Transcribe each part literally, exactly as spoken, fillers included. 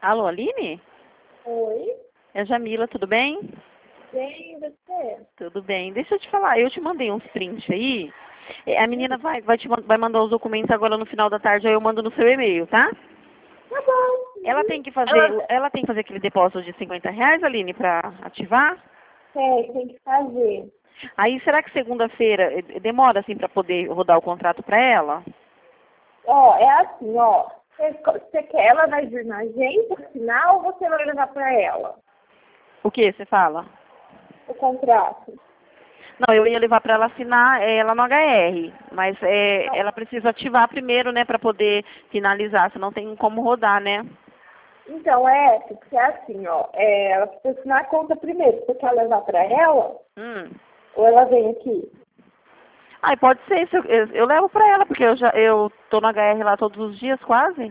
Alô, Aline? Oi, É Jamila, tudo bem? bem, e você? Tudo bem. Deixa eu te falar, eu te mandei uns prints aí. É, A menina vai, vai, te, man- vai mandar os documentos agora no final da tarde, aí eu mando no seu e-mail, tá? Tá bom. Ela Uhum. tem que fazer, Ela ela tem que fazer aquele depósito de cinquenta reais, Aline, pra ativar? tem, tem que fazer. Aí, será que segunda-feira eh, demora, assim, pra poder rodar o contrato pra ela? Ó, é assim, ó. Você, você quer, ela vai vir na agência assinar ou você vai levar pra ela O que você fala? o contrato? Não, eu ia levar pra ela assinar eh, ela no H R, mas eh, Não. ela precisa ativar primeiro, né, pra poder finalizar, senão tem como rodar, né? Então, é, porque é assim, ó. É, ela precisa assinar a conta primeiro. Você quer levar pra ela Hum. ou ela vem aqui? Ai, pode ser, se eu, eu, eu levo pra ela, porque eu já eu tô no H R lá todos os dias, quase.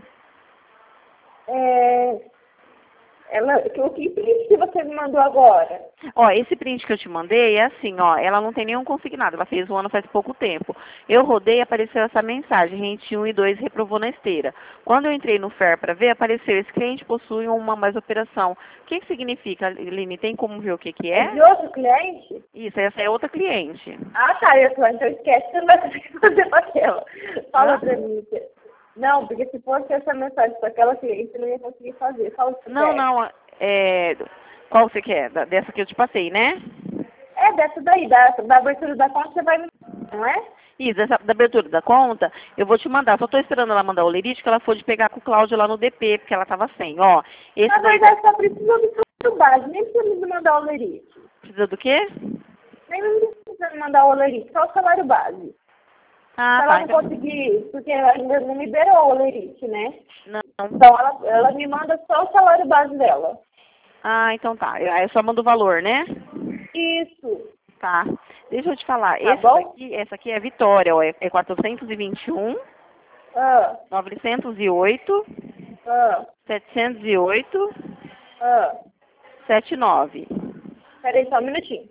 É, ela, o que print que você me mandou agora? Ó, esse print que eu te mandei é assim, ó, ela não tem nenhum consignado, ela fez um ano faz pouco tempo. Eu rodei e apareceu essa mensagem, rente um e dois reprovou na esteira. Quando eu entrei no F E R para ver, apareceu, esse cliente possui uma mais operação. O que que significa, Aline? Tem como ver o que que É é? de outro cliente? Isso, essa é outra cliente. Ah, tá. Eu tô, então esquece, você não vai conseguir fazer com aquela. Fala Hã? pra mim. Não, porque se fosse essa mensagem para aquela cliente, eu não ia conseguir fazer. Fala o que Não, quer. não, é... Qual você quer? Da- Dessa que eu te passei, né? É dessa daí, da, da abertura da conta, você vai me... Não é? Isso, essa, da abertura da conta, eu vou te mandar. Só estou esperando ela mandar o lerite, que ela foi de pegar com o Cláudio lá no D P, porque ela estava sem. Ó, esse Na daí da... verdade, só precisa do salário base. Nem precisa me mandar o lerite. Precisa do quê? Nem precisa me mandar o lerite, só o salário base. Se Ah, ela tá. não Então... conseguir, porque ela ainda não liberou o lerite, né? Não. Então, ela, ela me manda só o salário base dela. Ah, então tá. Eu- Aí eu só mando o valor, né? Isso. Tá. Deixa eu te falar. Tá Esse bom? daqui, essa aqui é Vitória, ó. É, é quatrocentos e vinte e um, Ah, novecentos e oito, ah, setecentos e oito, ah. setenta e nove. Peraí só um minutinho.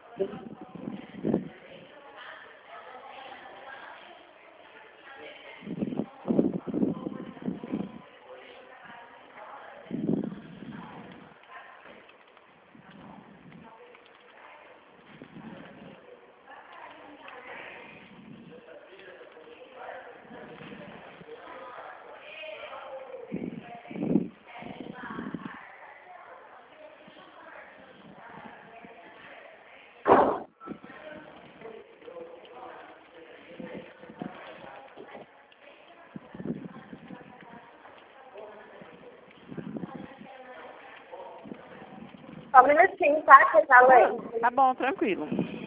Só um minutinho, tá? Que tá lendo. Tá bom, tranquilo.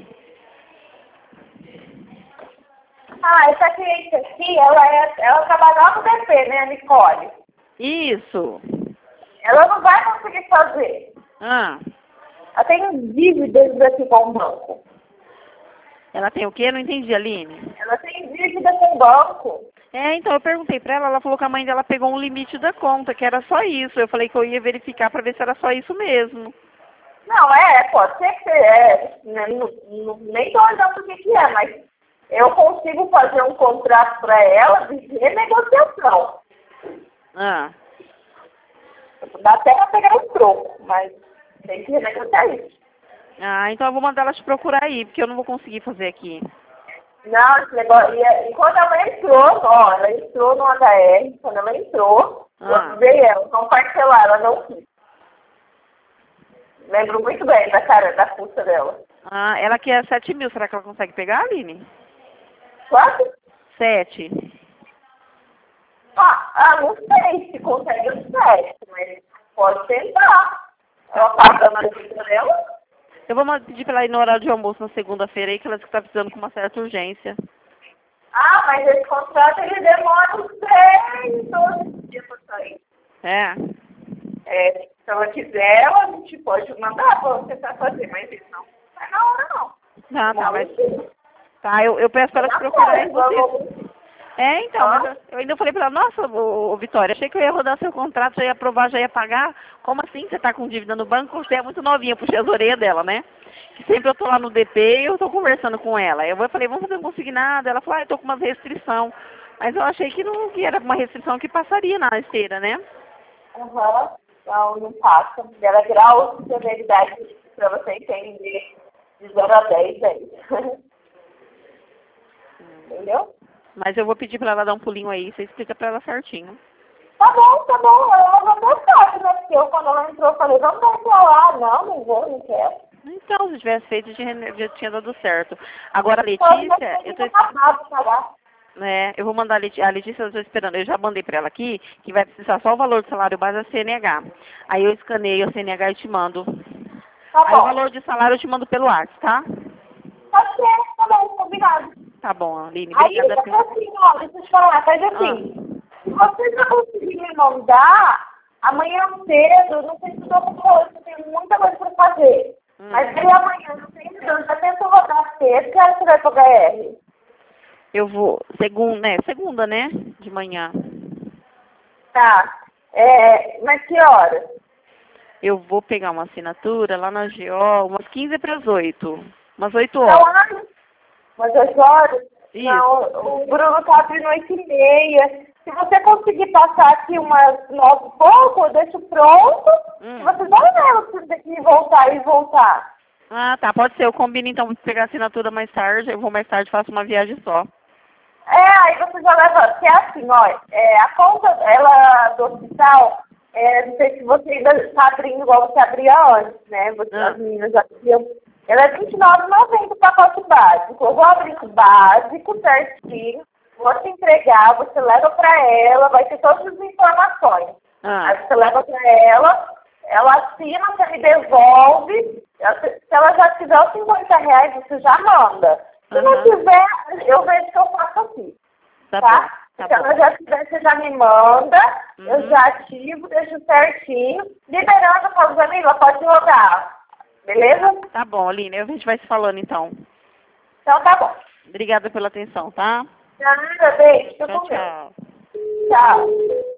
Ah, essa cliente aqui, ela, é, ela trabalhava no D P, né, a Nicole? Isso. Ela não vai conseguir fazer. Ah, Ela tem dívidas aqui com o banco. ela tem o quê? Não entendi, Aline. Ela tem dívida com o banco. É, então eu perguntei pra ela, ela falou que a mãe dela pegou um limite da conta, que era só isso. Eu falei que eu ia verificar pra ver se era só isso mesmo. Não, é, pode ser que é, né, não, não, nem tô olhando o que que é, mas eu consigo fazer um contrato para ela de renegociação. Ah, Dá até para pegar um troco, mas tem que renegociar isso. ah, então eu vou mandar ela te procurar aí, porque eu não vou conseguir fazer aqui. Não, esse negócio, e, é- e quando ela entrou, ó, ela entrou no H R, quando ela entrou, eu Ah, avisei ela, vamos parcelar, ela não quis. Lembro muito bem da cara, da custa dela. ah, ela quer sete mil, será que ela consegue pegar, Aline? Quanto? Sete. Ah, ah, não sei se consegue o sete, mas pode tentar. Ela pagando a dívida dela. Eu vou ma- pedir pra ela ir no horário de almoço na segunda-feira aí, que ela disse que tá precisando com uma certa urgência. Ah, mas esse contrato ele demora uns três, doze dias para sair. É. É, se ela quiser, ela, a gente pode mandar para você tentar fazer, mas isso não vai na hora não. Tá, tá, Uma mas... mentira. Tá, eu, eu peço pra ela te Na procurar hora, aí você. vamos- É, então, Hã? mas eu, eu ainda falei pra ela, nossa, ô, ô, Vitória, achei que eu ia rodar seu contrato, já ia aprovar, já ia pagar. Como assim você tá com dívida no banco? Você é muito novinha, puxei as orelhas dela, né? Que sempre eu tô lá no D P e eu tô conversando com ela. Eu falei, vamos fazer um consignado. Ela falou, ah, eu tô com uma restrição. Mas eu achei que não que era uma restrição que passaria na esteira, né? Aham. Não, não passa. Ela é grau de severidade para você entender de zero a dez aí. Entendeu? Mas eu vou pedir para ela dar um pulinho aí, você explica para ela certinho. Tá bom, tá bom. Ela vai gostar, né? Porque eu, quando ela entrou, eu falei, vamos dar pra lá. Não, não vou, não quero. Então, se tivesse feito, já já tinha dado certo. Agora, a Então, Letícia, eu tô... acabado, tá. É, eu vou mandar a Letícia, a Letícia eu estou esperando, eu já mandei para ela aqui, que vai precisar só o valor do salário base da C N H. Aí eu escaneio a C N H e te mando. Tá Aí o bom. valor de salário eu te mando pelo WhatsApp, tá? Pode ser, tá bom, combinado. Tá bom, Aline, Aí, obrigada. faz assim, ó, deixa eu te falar, faz assim. Se você não conseguir me mandar, amanhã cedo, não sei se eu tô com coisa, eu tenho muita coisa pra fazer. Hum. Mas aí amanhã, não sei se eu já tento rodar cedo, que hora você vai pro H R? Eu vou, segunda, né? Segunda, né? De manhã. Tá. É, mas que horas? Eu vou pegar uma assinatura lá na G O, umas quinze para as oito. Umas oito Não, horas. ai, umas oito horas? Isso. Não, o Bruno tá abrindo oito e meia. Se você conseguir passar aqui umas nove e pouco, eu deixo pronto. Hum. E vocês vão ver, eu preciso daqui voltar e voltar. Ah, tá. Pode ser. Eu combino então de pegar a assinatura mais tarde. Eu vou mais tarde, faço uma viagem só. É, aí você já leva, porque é assim, ó, é, a conta, ela do hospital, é, não sei se você ainda está abrindo igual você abria antes, né? Você, Ah. As meninas já abriam. Ela é vinte e nove reais e noventa centavos o pacote básico. Eu vou abrir o básico certinho, vou te entregar, você leva para ela, vai ter todas as informações. Ah. Aí você leva para ela, ela assina, você me devolve. Se ela já tiver os cinquenta reais, você já manda. Se não Uhum. tiver, eu vejo que eu faço aqui. Tá, Tá? bom. Tá Se bom. ela já tiver, você já me manda, Uhum. eu já ativo, deixo certinho. Liberando, falo, Jamila, pode rodar. Beleza? Tá bom, Aline. A gente vai se falando então. Então tá bom. Obrigada pela atenção, tá? Nada, beijo. Fica Tchau, com Deus. tchau. Tchau.